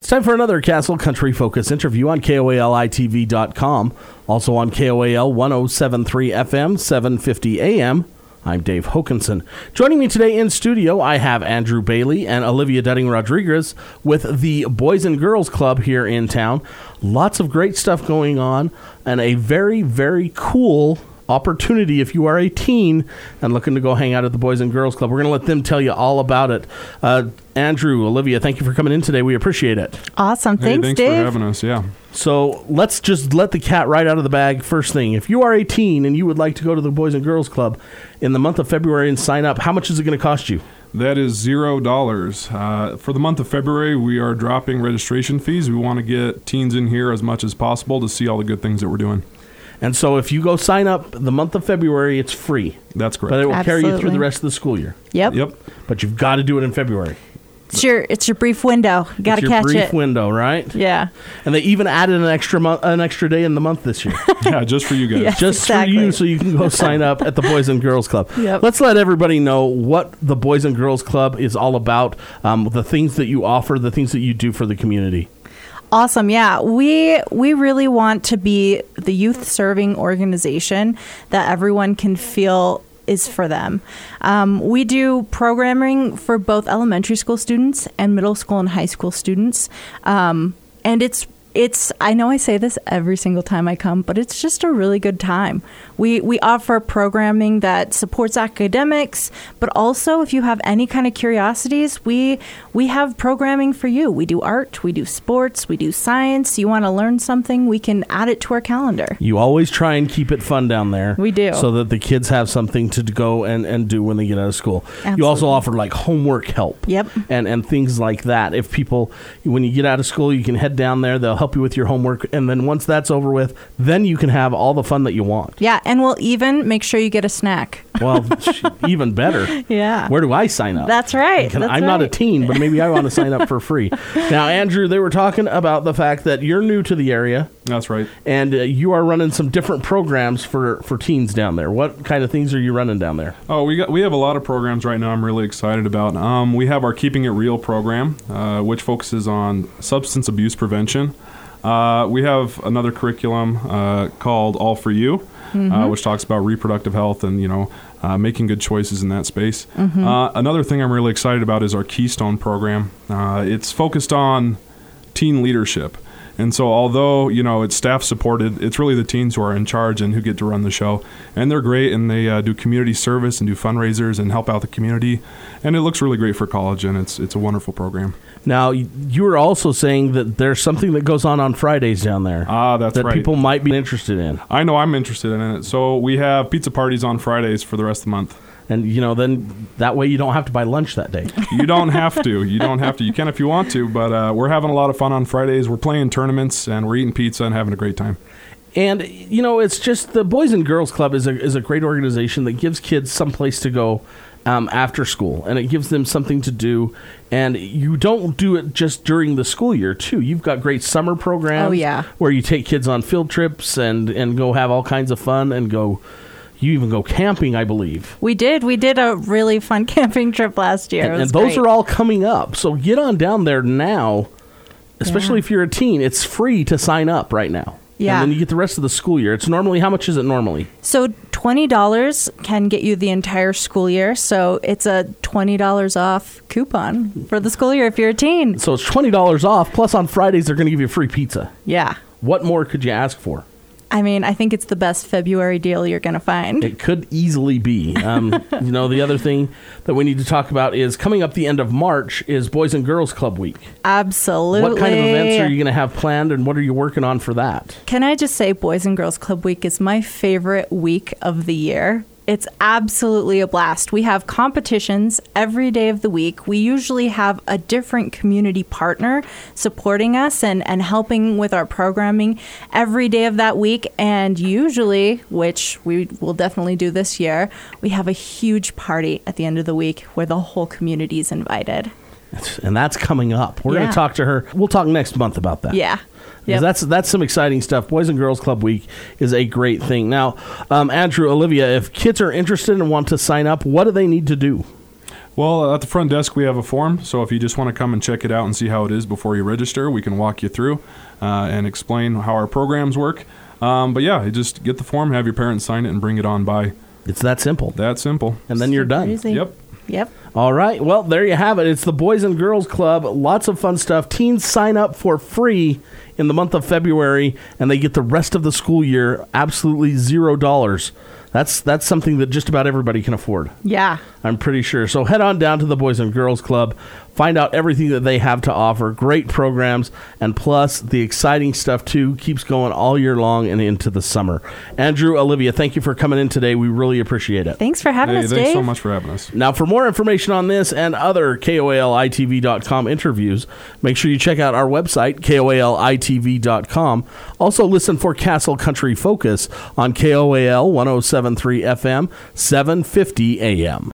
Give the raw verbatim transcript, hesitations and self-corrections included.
time for another Castle Country Focus interview on K O A L I T V dot com. Also on K O A L one oh seven point three F M, seven fifty A M. I'm Dave Hokanson. Joining me today in studio, I have Andrew Bailey and Olivia Dudding-Rodriguez with the Boys and Girls Club here in town. Lots of great stuff going on and a very, very cool opportunity if you are a teen and looking to go hang out at the Boys and Girls Club. We're going to let them tell you all about it. Uh, Andrew, Olivia, thank you for coming in today. We appreciate it. Awesome. Hey, thanks, thanks Dave. for having us. Yeah. So let's just let the cat right out of the bag first thing. If you are a teen and you would like to go to the Boys and Girls Club in the month of February and sign up, how much is it going to cost you? That is zero dollars. Uh, for the month of February, we are dropping registration fees. We want to get teens in here as much as possible to see all the good things that we're doing. And so if you go sign up the month of February, it's free. That's correct. But it will Absolutely. carry you through the rest of the school year. Yep. Yep. But you've got to do it in February. It's your it's your brief window. You got It's to your catch brief it. window, right? Yeah. And they even added an extra mo- an extra day in the month this year. Yeah, just for you guys. Yes, Just exactly. for you, so you can go sign up at the Boys and Girls Club. Yep. Let's let everybody know what the Boys and Girls Club is all about, um, the things that you offer, the things that you do for the community. Awesome. Yeah. We we really want to be the youth serving organization that everyone can feel is for them. Um, we do programming for both elementary school students and middle school and high school students. Um, and it's It's, I know I say this every single time I come, but it's just a really good time. We we offer programming that supports academics, but also if you have any kind of curiosities, we we have programming for you. We do art, we do sports, we do science. You want to learn something, we can add it to our calendar. You always try and keep it fun down there. We do. So that the kids have something to go and, and do when they get out of school. Absolutely. You also offer like homework help. Yep. And, and things like that. If people, when you get out of school, you can head down there. They'll help you with your homework. And then once that's over with, then you can have all the fun that you want. Yeah, and we'll even make sure you get a snack. Well, even better. Yeah. Where do I sign up? That's right. Can- That's I'm not a right. teen, but maybe I want to sign up for free. Now, Andrew, they were talking about the fact that you're new to the area. That's right. And uh, you are running some different programs for, for teens down there. What kind of things are you running down there? Oh, we got we have a lot of programs right now I'm really excited about. Um, we have our Keeping It Real program, uh, which focuses on substance abuse prevention. Uh, we have another curriculum uh, called All For You, mm-hmm. uh, which talks about reproductive health and, you know, uh, making good choices in that space. Mm-hmm. Uh, another thing I'm really excited about is our Keystone program. Uh, it's focused on teen leadership. And so although, you know, it's staff supported, it's really the teens who are in charge and who get to run the show. And they're great, and they uh, do community service and do fundraisers and help out the community. And it looks really great for college, and it's it's a wonderful program. Now, you were also saying that there's something that goes on on Fridays down there. Ah, that's that right. people might be interested in. I know I'm interested in it. So we have pizza parties on Fridays for the rest of the month. And, you know, then that way you don't have to buy lunch that day. You don't have to. You don't have to. You can if you want to, but uh, we're having a lot of fun on Fridays. We're playing tournaments, and we're eating pizza and having a great time. And, you know, it's just the Boys and Girls Club is a, is a great organization that gives kids some place to go um, after school, and it gives them something to do. And you don't do it just during the school year, too. You've got great summer programs Oh, yeah. where you take kids on field trips and, and go have all kinds of fun and go... You even go camping, I believe. We did. We did a really fun camping trip last year. And, It was and those great. are all coming up. So get on down there now, especially Yeah. if you're a teen. It's free to sign up right now. Yeah. And then you get the rest of the school year. It's normally, how much is it normally? So twenty dollars can get you the entire school year. So it's a twenty dollars off coupon for the school year if you're a teen. So it's twenty dollars off. Plus on Fridays, they're going to give you free pizza. Yeah. What more could you ask for? I mean, I think it's the best February deal you're going to find. It could easily be. Um, you know, the other thing that we need to talk about is coming up the end of March is Boys and Girls Club Week. Absolutely. What kind of events are you going to have planned, and what are you working on for that? Can I just say Boys and Girls Club Week is my favorite week of the year. It's absolutely a blast. We have competitions every day of the week. We usually have a different community partner supporting us and, and helping with our programming every day of that week. And usually, which we will definitely do this year, we have a huge party at the end of the week where the whole community is invited. And that's coming up. We're going Yeah. to talk to her. We'll talk next month about that. Yeah. Yep. That's that's some exciting stuff. Boys and Girls Club Week is a great thing. Now, um, Andrew, Olivia, if kids are interested and want to sign up, what do they need to do? Well, at the front desk, we have a form. So if you just want to come and check it out and see how it is before you register, we can walk you through uh, and explain how our programs work. Um, but yeah, you just get the form, have your parents sign it, and bring it on by. It's that simple. That simple. And then you're done. Easy. Yep. Yep. All right. Well, there you have it. It's the Boys and Girls Club. Lots of fun stuff. Teens sign up for free in the month of February, and they get the rest of the school year absolutely zero dollars. That's that's something that just about everybody can afford. Yeah. I'm pretty sure. So head on down to the Boys and Girls Club. Find out everything that they have to offer. Great programs. And plus, the exciting stuff, too, keeps going all year long and into the summer. Andrew, Olivia, thank you for coming in today. We really appreciate it. Thanks for having Hey, us, thanks Dave. so much for having us. Now, for more information on this and other K O A L I T V dot com interviews, make sure you check out our website, K O A L I T V dot com. Also, listen for Castle Country Focus on K O A L one oh seven point three F M, seven fifty A M.